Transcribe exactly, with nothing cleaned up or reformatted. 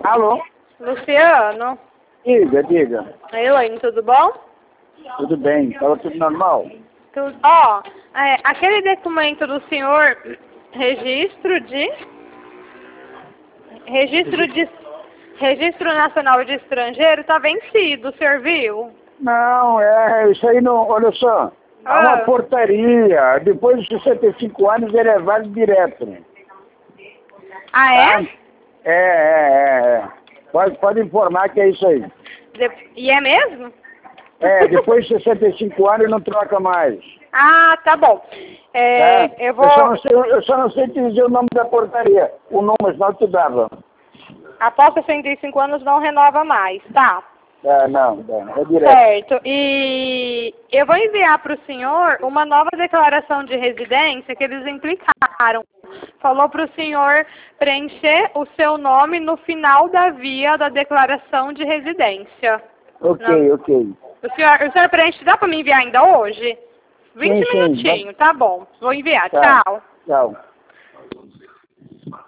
Alô? Luciano? Diga, diga. Elaine, tudo bom? Tudo bem? Estava tudo normal? Tudo. Ó, é, aquele documento do senhor, registro de... Registro de... Registro Nacional de Estrangeiro tá vencido, o senhor viu? Não, é, isso aí não, olha só, há Ah. uma portaria, depois de sessenta e cinco anos ele é válido direto. Ah, Tá? é? É, é, é. Pode, pode informar que é isso aí. De... E é mesmo? É, depois de sessenta e cinco anos não troca mais. Ah, tá bom. É, Tá? eu vou... Eu só não sei, eu só não sei te dizer o nome da portaria, o nome, senão eu te dava. Após sessenta e cinco anos não renova mais, tá? É, não, não, é direto. Certo. E eu vou enviar para o senhor uma nova declaração de residência que eles implicaram. Falou para o senhor preencher o seu nome no final da via da declaração de residência. Ok, Não. ok. O senhor, o senhor preenche, dá para me enviar ainda hoje? vinte Sim, sim, minutinhos, tá bom. Vou enviar. Tá. Tchau. Tchau.